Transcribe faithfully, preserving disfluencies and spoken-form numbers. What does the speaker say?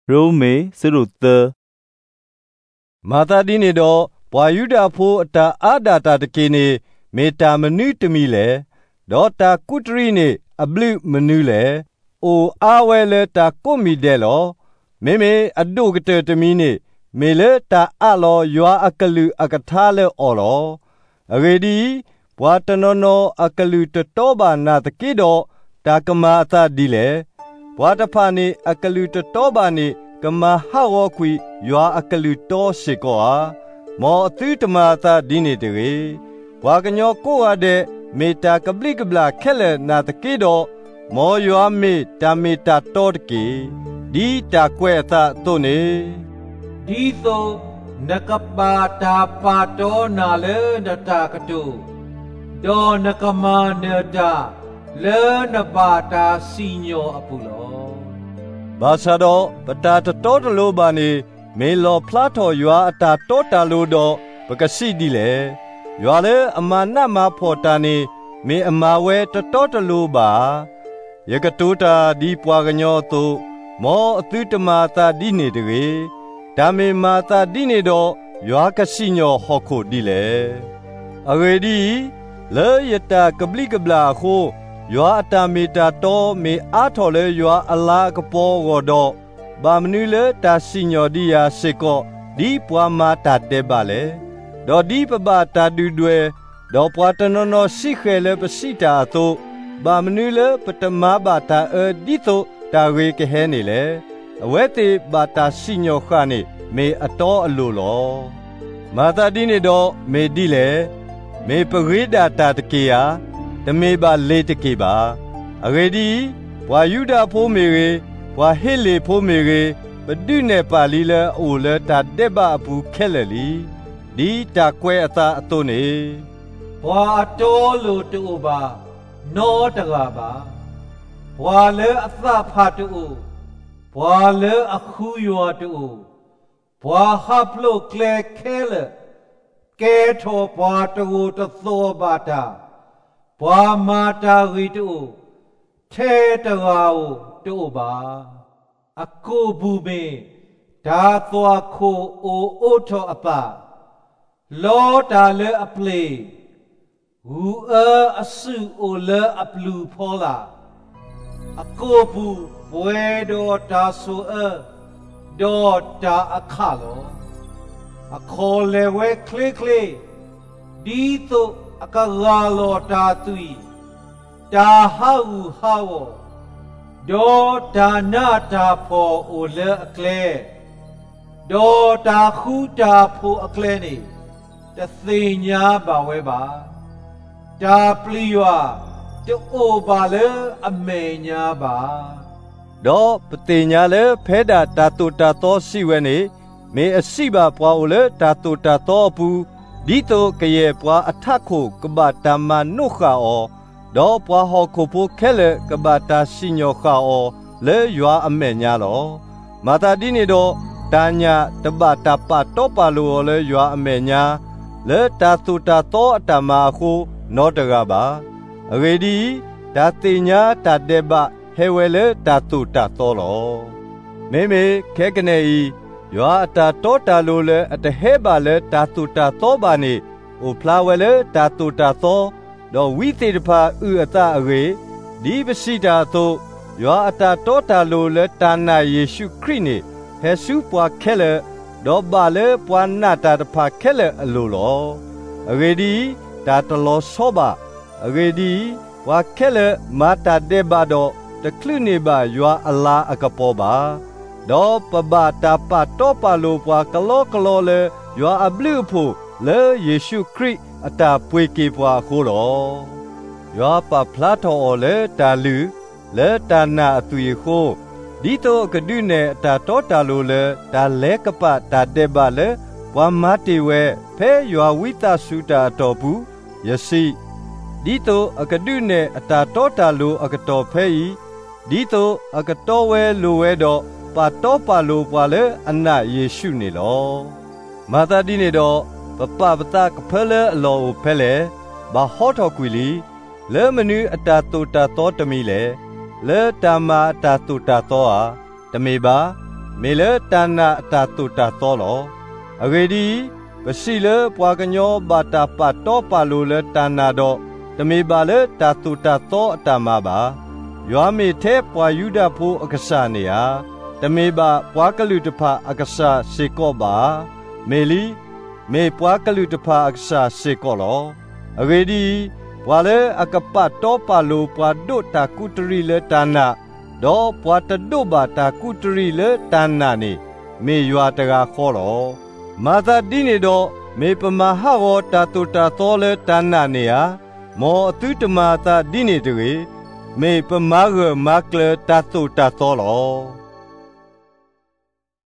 ရိုးမေစရုတမာသာဒီနေတော့ဘွာယူဒာဖိုအတာအာဒတာတကေနေမေတာမနုတမီလေဒေါ်တာကုတရီနေအဘလူမနုလေအိုအာဝဲလေတာကိုမီဒဲလောမေမေအဒုကတေတမီနေမေလေတာအလောယွာအကလူအကထားလေအော်လောအဂေဒီဘွာတနောနောအကလူတတော်ဘာနာတကေတော့တာကမာအတာဒီလေဘွာတဖာနေအကလူတတော်ဘာနေကမာဟာဝခွီယွာအကလူတော်ရှိကောအာမောအသီတမာသာဒီနေတရေဘွာကညောကိုရတဲ့မေတာကပလိကပလာခဲလေနာတကေတော့မောယွာမေတာမေတာတော်တကေဒီတာကွဲ့သာတို့နေဒီသောနကပါတာပါတော်နာလေနတာကတုဒေါ်နကမာနတာလေနပါတာစီညောအပူလောဘာသာတော့ပတာတတော်တလို့ပါနေမေလောဖလားတော်ရွာအတာတောတာလို့တော့ပကစီဒီလေရွာလေအမာနမဖော်တာနေမေအမာဝဲတတော်တလို့ပါယကတူတာဒီပွားကညောတုမောအသီတမာတာဒီနေတရေဒါမေမာတာဒီနေတော့ရွာကစီညောဟောခုဒီလေအဝေဒီလေယတာကပလိကပလာခိုယွာအတာမီတာတော်မေအားထော်လေယွာအလာကပေါ်ကိုတော့ဘာမနူလေတာစီညောဒီယာစေကောဒီပွားမာတာတဲ့ပါလေဒေါ်ဒီပပတာဒူတွေဒေါ်ပွားတနောနောစီခဲလေပစီတာသို့ဘာမနူလေပတမဘာတာအဲဒီသို့တာဝေကဟဲနေလေအဝဲတေဘာတာစီညောခါနေမေအတော်အလိုလောမာတာဒီနေတော့မေဒီလေမေပဂိဒါတာတကေယာတမေပါလေတကေပါအဂေဒီဘွာယူဒာဖိုးမေရေဘွာဟေလေဖိုးမေရေပဒုနေပါလီလေအိုလေတာတက်ပါအပူခဲလေလီဒီတာကွဲအသာအတုနေဘွာအတော်လိုတူပါနောတကာပါဘွာလေအသဖာတူဘွာလေအခုယောတူဘွာဟပ်လို့ကလေခဲလေကဲထောဘွာတူတသောပါတာဘွာမာတာရီတူထဲတကာတူပါအကိုဘူးမေဒါသွားခိုအိုအိုထောအပလောတာလေအပလေဟူအဆုအိုလေအပလူဖောလာအကိုဘူးဘွဲတော်တာဆူအဒေါ်တာအခါလောအခေါ်လေဝဲကလေးကလေးဒီတို့အကလာလောတာသူတာဟာဟူဟာဝဒေါ်တာနာတာဖောအိုလေအကလေဒေါ်တာခူတာဖိုအကလေနေတသိညာပါဝဲပါတာပလီယွာတူပါလေအမေညာပါဒေါ်ပတိညာလေဖဲတာတာတူတာတော်စီဝဲနေမေအစီပါပွားအိုလေတာတူတာတော်ပူဒီတိုကရေပွားအထခုကဘာတမနုခါအောဒေါ်ပွားဟောခုဖိုခဲလေကဘာတာစီညောခါအောလေယွာအမေညာလောမာတာဒီနေတော့တာညာတပတာပတော့ပါလိုလေယွာအမေညာလေတာတူတာတော်အတမခုနောတကပါအဝေဒီတာတိညာတာတဲ့ဘဟေဝဲလေတာတူတာတော်လောမေမေခဲကနေဤယွာအတာတောတာလိုလေအတဟဲပါလေတာတူတာတော်ပါနေအိုဖလာဝဲလေတာတူတာတော်တော့ဝိသေတဖာဥအတအဝေဒီပစီတာသို့ယွာအတာတောတာလိုလေတာနာယေရှုခရစ်နေဟေစုပွားခဲလေတော့ပါလေပွားနာတာတဖာခဲလေအလိုလောအဝေဒီတာတလောဆောပါအဝေဒီဝါခဲလေမာတာတဲ့ပါတော့တကလူနေပါယွာအလာအကပေါ်ပါဒေါ်ပပတာပတော့ပါလိုပွားကလောကလောလေယွာအဘလူဖို့လေယေရှုခရစ်အတာပွေကေပွားခိုးတော်ယွာပဖလာတော်လေတာလူလေတာနာအတူခိုးဒီတော့ကဒုနေအတာတော့တာလိုလေတာလဲကပတာတဲ့ပါလေဝါမတေဝဲဖဲယွာဝိတဆုတာတော်ဘူးယစီဒီတော့အကဒုနေအတာတော့တာလိုအကတော်ဖဲဤဒီတော့အကတော်ဝဲလိုဝဲတော့ပါတော့ပါလိုပွာလေအနယေရှုနေလောမာသာဒီနေတော့ပပပတာကဖလဲအလောဖဲလေဘာဟောတော်ကွီလီလဲမနူအတာတူတာတော်တမီလေလဲတာမာတာတူတာတော်ဟာတမေပါမေလတနာတာတုတာသောလောအဂေဒီပစီလပွားကညောဘာတာပတ်တော့ပါလိုလတနာတော့တမေပါလတာတုတာသောအတမပါရွာမေထဲပွားယူဒဖို့အကဆာနေယာတမေပါပွားကလူတဖာအကဆာစေကောပါမေလီမေပွားကလူတဖာအကဆာစေကောလောအဂေဒီပွာလေအကပတ်တော့ပါလိုပွားဒုတာကုတရီလတနာတော့ပွားတဒုဘာတာကုတရီလတနာနေမေရွာတကာခေါ်လောမာသာဒီနေတော့မေပမဟဝတာတုတာသောလတနာနေယာမောအတုတမသာဒီနေတေမေပမာဂမကလတာတုတာသောလော